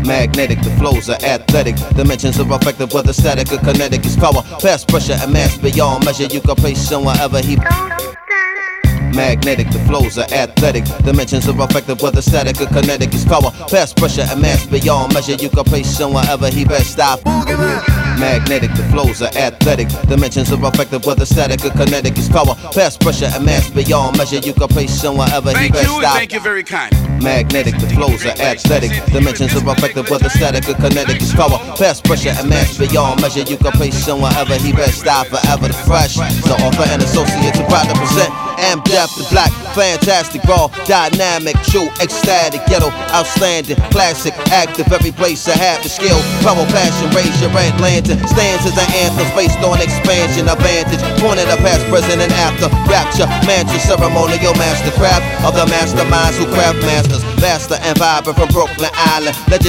Magnetic, the flows are athletic. Dimensions are effective, whether static or kinetic is power. Past pressure and mass beyond measure. You can place him wherever he. Magnetic, the flows are athletic. Dimensions are effective, whether static or kinetic is power. Past pressure and mass beyond measure. You can place him wherever he best stop. Magnetic, the flows are athletic. Dimensions are effective, whether static or kinetic is power. Past pressure and mass beyond measure. You can place him wherever he best stop. Thank you very kind. Magnetic, the flows are athletic. Dimensions are effective, whether static or kinetic is power. Past pressure and mass beyond measure. You can place him wherever he best stop. Forever the fresh. So offer an associate to proud to present. Am deaf the black, fantastic, raw, dynamic, true, ecstatic, ghetto, outstanding, classic, active. Every place I have the skill, power, passion, raise your red lantern. Stands as an anthem, based on expansion, advantage. Pointed up past, present, and after. Rapture, mantra, ceremonial mastercraft of the masterminds who craft masters. Vaster and vibrant from Brooklyn Island. Legend